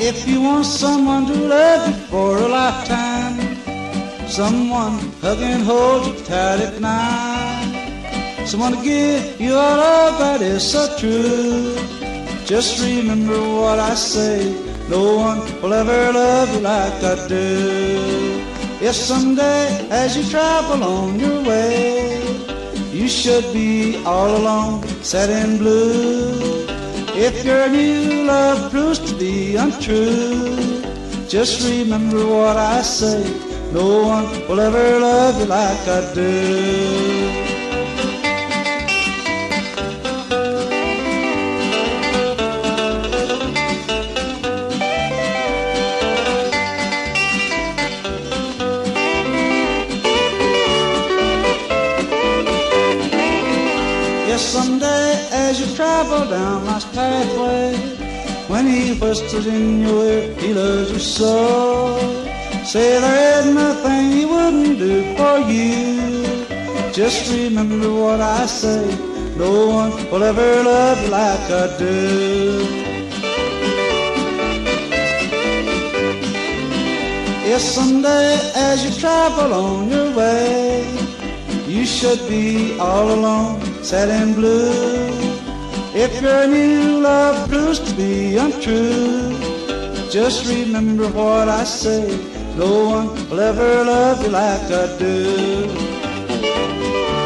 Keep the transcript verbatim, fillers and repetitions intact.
If you want someone to love you for a lifetime, someone hug and hold you tight at night, someone to give you all of that is so true. Just remember what I say, no one will ever love you like I do. If someday as you travel on your way, you should be all alone, sad and blue. If your new love proves to be untrue, just remember what I say, no one will ever love you like I do. Yes, someday as you travel down life's pathway, when he whispers in your ear he loves you so, say there is nothing he wouldn't do for you. Just remember what I say, no one will ever love you like I do. Yes, someday as you travel on your way, you should be all alone, sad and blue. If your new love proves to be untrue, just remember what I say, no one will ever love you like I do.